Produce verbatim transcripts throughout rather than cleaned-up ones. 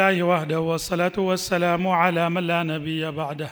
لله وحده والصلاة والسلام على من لا نبي بعده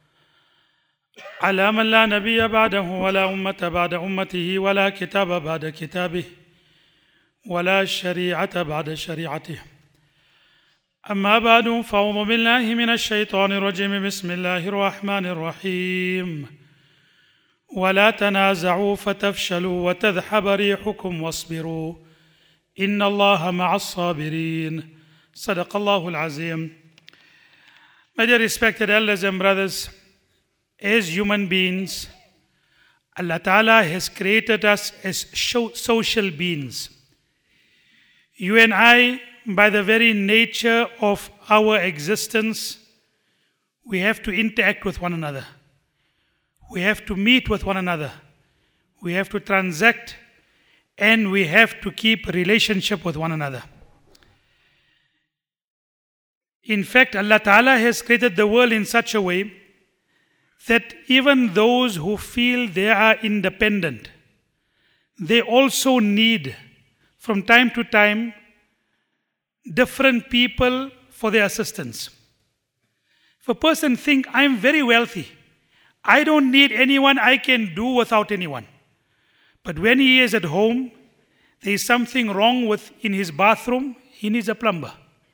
على من لا نبي بعده ولا أمة بعد أمته ولا كتاب بعد كتابه ولا شريعة بعد شريعته أما بعد فأعوذ بالله من الشيطان الرجيم بسم الله الرحمن الرحيم ولا تنازعوا فتفشلوا وتذهب ريحكم واصبروا إن الله مع الصابرين صدق الله العظيم. My dear respected elders and brothers, as human beings, Allah Ta'ala has created us as social beings. You and I, by the very nature of our existence, we have to interact with one another. We have to meet with one another. We have to transact, and we have to keep relationship with one another. In fact, Allah Ta'ala has created the world in such a way that even those who feel they are independent, they also need, from time to time, different people for their assistance. If a person thinks, I'm very wealthy, I don't need anyone, I can do without anyone. But when he is at home, there is something wrong with in his bathroom, he needs a plumber.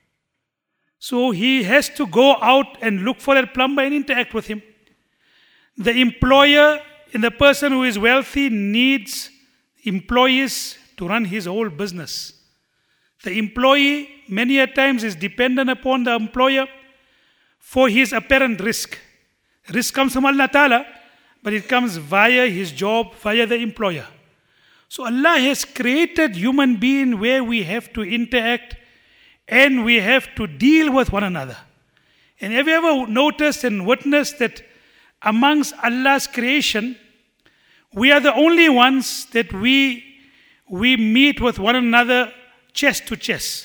So he has to go out and look for that plumber and interact with him. The employer and the person who is wealthy needs employees to run his whole business. The employee many a times is dependent upon the employer for his apparent risk. Risk comes from Allah Ta'ala, but it comes via his job, via the employer. So Allah has created human being where we have to interact and we have to deal with one another. And have you ever noticed and witnessed that amongst Allah's creation, we are the only ones that we, we meet with one another chest to chest,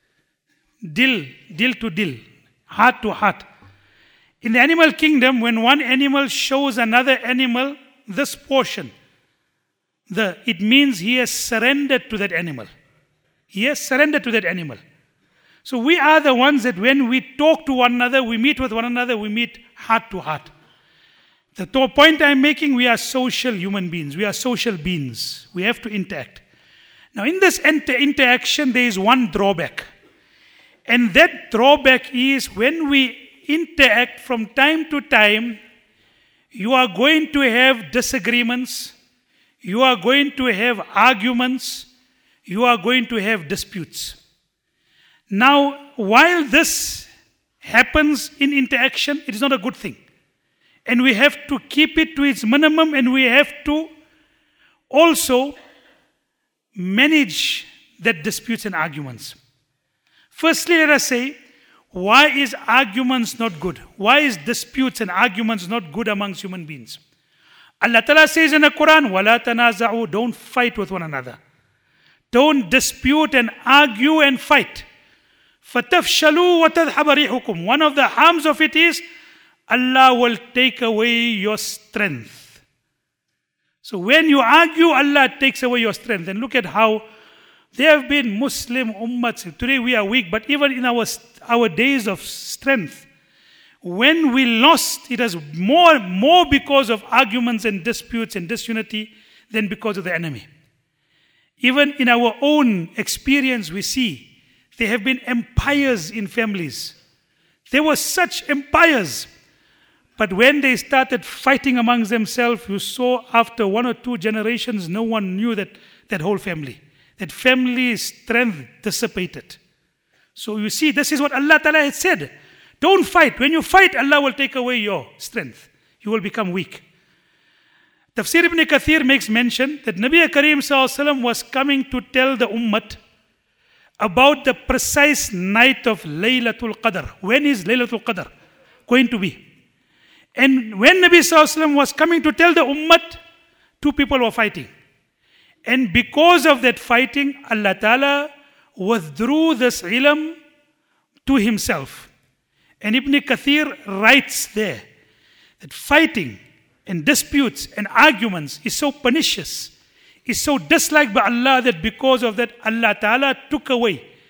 dil, dil to dil, heart to heart. In the animal kingdom, when one animal shows another animal this portion, the, it means he has surrendered to that animal. He has surrendered to that animal. So we are the ones that when we talk to one another, we meet with one another, we meet heart to heart. The point I'm making, we are social human beings. We are social beings. We have to interact. Now in this inter- interaction, there is one drawback. And that drawback is when we interact from time to time, you are going to have disagreements, you are going to have arguments, you are going to have disputes. Now, while this happens in interaction, it is not a good thing. And we have to keep it to its minimum, and we have to also manage that disputes and arguments. Firstly, let us say, why is arguments not good? Why is disputes and arguments not good amongst human beings? Allah Ta'ala says in the Quran, وَلَا تَنَازَعُوا, don't fight with one another. Don't dispute and argue and fight. فَتَفْشَلُوا وَتَذْهَبَ رِيحُكُمْ. One of the harms of it is, Allah will take away your strength. So when you argue, Allah takes away your strength. And look at how there have been Muslim ummahs. Today we are weak, but even in our, our days of strength, when we lost, it was more, more because of arguments and disputes and disunity than because of the enemy. Even in our own experience, we see there have been empires in families. There were such empires. But when they started fighting amongst themselves, you saw after one or two generations, no one knew that, that whole family. That family strength dissipated. So you see, this is what Allah Ta'ala has said. Don't fight. When you fight, Allah will take away your strength. You will become weak. Tafsir ibn Kathir makes mention that Nabi Kareem Sallallahu Alaihi Wasallam was coming to tell the ummah about the precise night of Laylatul Qadr. When is Laylatul Qadr going to be? And when Nabi Sallallahu Alaihi Wasallam was coming to tell the ummah, two people were fighting. And because of that fighting, Allah Ta'ala withdrew this ilm to himself. And Ibn Kathir writes there that fighting and disputes and arguments is so pernicious, is so disliked by Allah that because of that Allah Ta'ala took away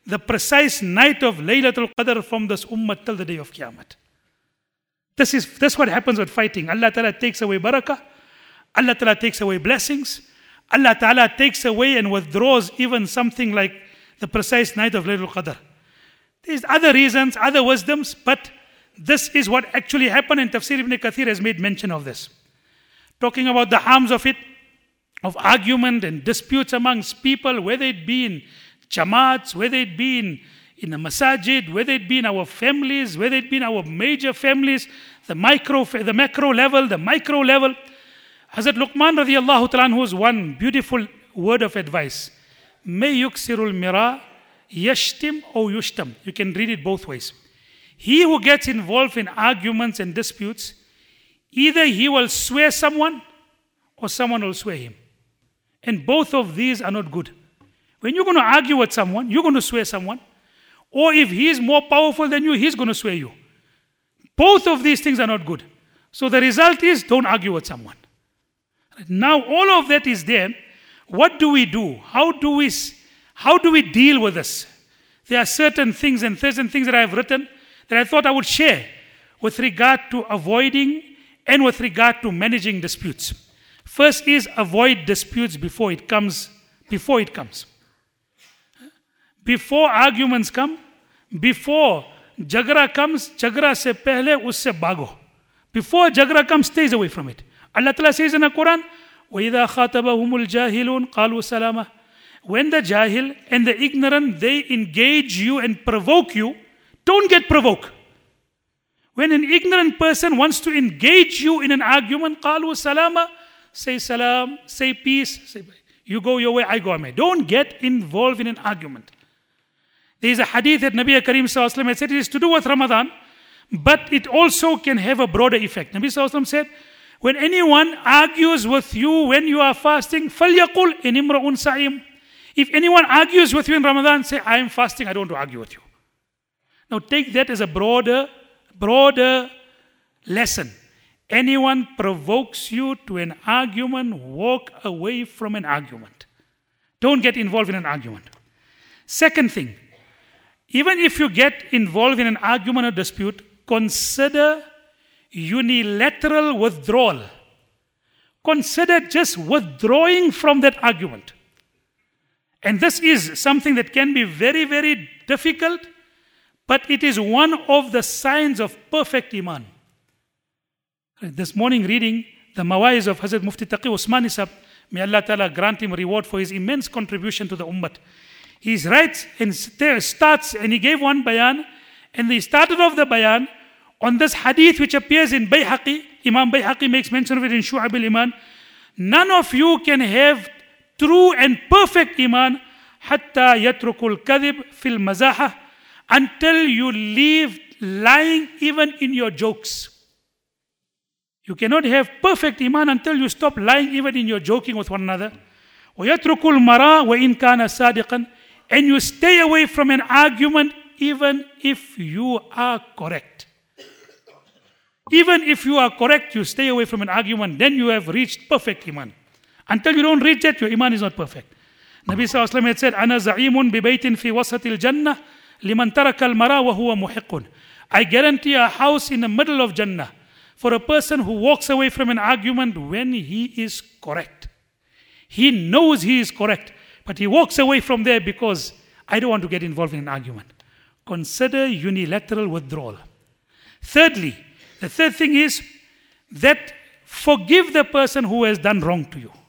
the precise night of Laylatul Qadr from this ummah till the day of Qiyamah. This is that's what happens with fighting. Allah Ta'ala takes away barakah. Allah Ta'ala takes away blessings. Allah Ta'ala takes away and withdraws even something like the precise night of Laylatul Qadr. There's other reasons, other wisdoms, but this is what actually happened, and Tafsir Ibn Kathir has made mention of this. Talking about the harms of it, of argument and disputes amongst people, whether it be in jamaats, whether it be in, in the masajid, whether it be in our families, whether it be in our major families, the micro, the macro level, the micro level. Hazrat Luqman radiallahu ta'ala anhu's one beautiful word of advice. May yuksirul mira yashtim or yushtam. You can read it both ways. He who gets involved in arguments and disputes, either he will swear someone or someone will swear him. And both of these are not good. When you're going to argue with someone, you're going to swear someone. Or if he is more powerful than you, he's going to swear you. Both of these things are not good. So the result is, don't argue with someone. Now all of that is there. What do we do? How do we, how do we deal with this? There are certain things and certain things that I have written that I thought I would share with regard to avoiding and with regard to managing disputes. First is avoid disputes before it comes. Before it comes. Before arguments come, before jagra comes, jagra se pehle usse bhago. Before jagra comes, stays away from it. Allah Ta'ala says in the Quran, وَإِذَا خَاطَبَهُمُ الْجَاهِلُونَ قَالُوا سَلَامًا. When the jahil and the ignorant, they engage you and provoke you, don't get provoked. When an ignorant person wants to engage you in an argument, قَالُوا سَلَامًا, say salam, say peace, say you go your way, I go my way. Don't get involved in an argument. There is a hadith that Nabi Kareem Sallallahu Alaihi Wasallam had said it is to do with Ramadan, but it also can have a broader effect. Nabi Sallallahu Alaihi Wasallam said, when anyone argues with you when you are fasting, فَلْيَقُلْ إِنْ إِمْرَؤٌ صَائِمٌ. If anyone argues with you in Ramadan, say, I am fasting, I don't want to argue with you. Now take that as a broader, broader lesson. Anyone provokes you to an argument, walk away from an argument. Don't get involved in an argument. Second thing, even if you get involved in an argument or dispute, consider unilateral withdrawal. Consider just withdrawing from that argument. And this is something that can be very, very difficult, but it is one of the signs of perfect Iman. This morning reading the Mawaiz of Hazrat Mufti Taqi Usmani Sahib, may Allah Ta'ala grant him reward for his immense contribution to the Ummah. He writes and starts, and he gave one bayan, and he started off the bayan on this hadith which appears in Bayhaqi. Imam Bayhaqi makes mention of it in Shu'ab al-Iman. None of you can have true and perfect Iman hatta yatrukul kadhib fil mazaha, until you leave lying even in your jokes. You cannot have perfect Iman until you stop lying even in your joking with one another. وَيَتْرُكُ الْمَرَى وَإِنْ كَانَ صَادِقًا. And you stay away from an argument even if you are correct. Even if you are correct, you stay away from an argument, then you have reached perfect Iman. Until you don't reach that, your Iman is not perfect. Nabi Sallallahu Alaihi Wasallam had said, أَنَا زَعِيمٌ بِبَيْتٍ فِي وَسَطِ الْجَنَّةِ لِمَنْ تَرَكَ الْمَرَى وَهُوَ مُحِقٌ. I guarantee a house in the middle of Jannah for a person who walks away from an argument when he is correct. He knows he is correct, but he walks away from there because I don't want to get involved in an argument. Consider unilateral withdrawal. Thirdly, the third thing is that forgive the person who has done wrong to you.